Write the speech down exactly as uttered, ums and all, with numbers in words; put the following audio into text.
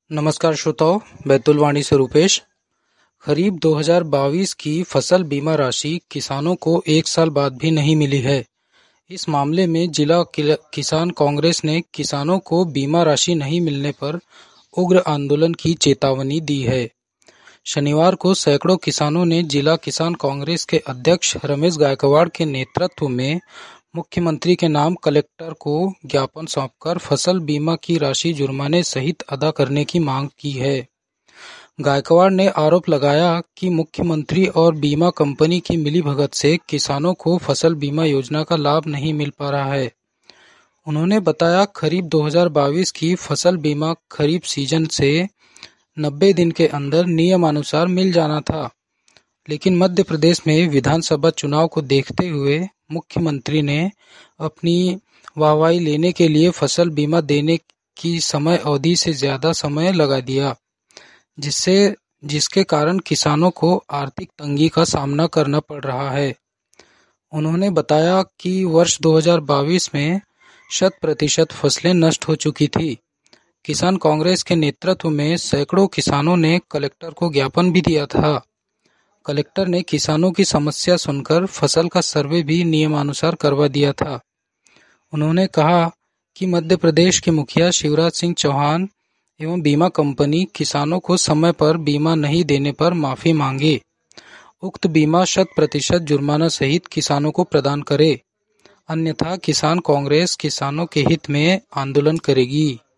नमस्कार श्रोताओं, बैतुल वाणी से रूपेश। खरीफ दो हज़ार बाईस की फसल बीमा राशि किसानों को एक साल बाद भी नहीं मिली है। इस मामले में जिला किसान कांग्रेस ने किसानों को बीमा राशि नहीं मिलने पर उग्र आंदोलन की चेतावनी दी है। शनिवार को सैकड़ों किसानों ने जिला किसान कांग्रेस के अध्यक्ष रमेश गायकवाड़ के नेतृत्व में मुख्यमंत्री के नाम कलेक्टर को ज्ञापन सौंपकर फसल बीमा की राशि जुर्माने सहित अदा करने की मांग की है। गायकवाड़ ने आरोप लगाया कि मुख्यमंत्री और बीमा कंपनी की मिलीभगत से किसानों को फसल बीमा योजना का लाभ नहीं मिल पा रहा है। उन्होंने बताया, खरीफ दो हज़ार बाईस की फसल बीमा खरीफ सीजन से नब्बे दिन के अंदर नियमानुसार मिल जाना था, लेकिन मध्य प्रदेश में विधानसभा चुनाव को देखते हुए मुख्यमंत्री ने अपनी वाहवाही लेने के लिए फसल बीमा देने की समय अवधि से ज्यादा समय लगा दिया, जिससे जिसके कारण किसानों को आर्थिक तंगी का सामना करना पड़ रहा है। उन्होंने बताया कि वर्ष दो हज़ार बाईस में शत प्रतिशत फसलें नष्ट हो चुकी थी। किसान कांग्रेस के नेतृत्व में सैकड़ों किसानों ने कलेक्टर को ज्ञापन भी दिया था। कलेक्टर ने किसानों की समस्या सुनकर फसल का सर्वे भी नियमानुसार करवा दिया था। उन्होंने कहा कि मध्य प्रदेश के मुखिया शिवराज सिंह चौहान एवं बीमा कंपनी किसानों को समय पर बीमा नहीं देने पर माफी मांगे। उक्त बीमा शत प्रतिशत जुर्माना सहित किसानों को प्रदान करे, अन्यथा किसान कांग्रेस किसानों के हित में आंदोलन करेगी।